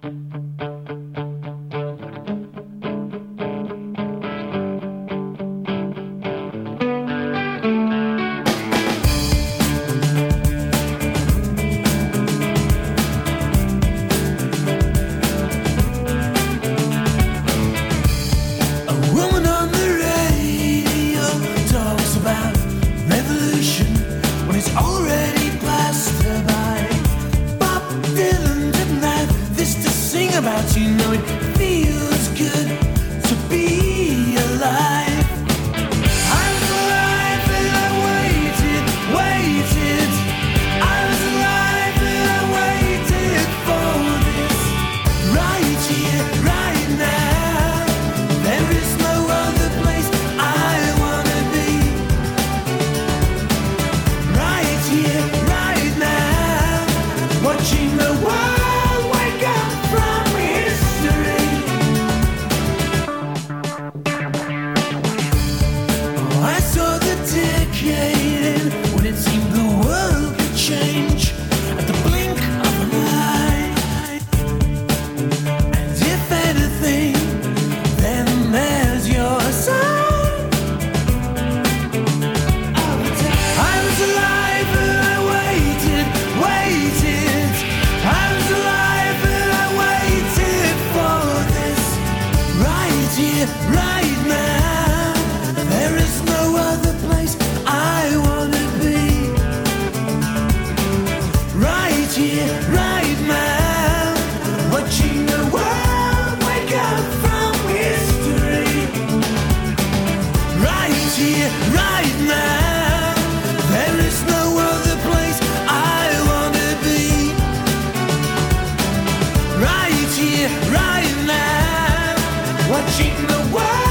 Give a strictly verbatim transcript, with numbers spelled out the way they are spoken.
About you know it feels good to be alive. I was alive and I waited, waited. I was alive and I waited for this. Right here, right now. There is no other place I wanna be. Right here, right now. Watching the world wake up from history. Oh, I saw the decade end when it seemed the world could change at the blink of an eye. And if anything, then there's your sign. I was alive and I waited, waited. I was alive and I waited for this. Right here, right now. There is no other place I wanna be. Right here, right now. Watching the world wake up from history. Right here, right now. There is no other place I wanna be. Right here, right now. Watching the world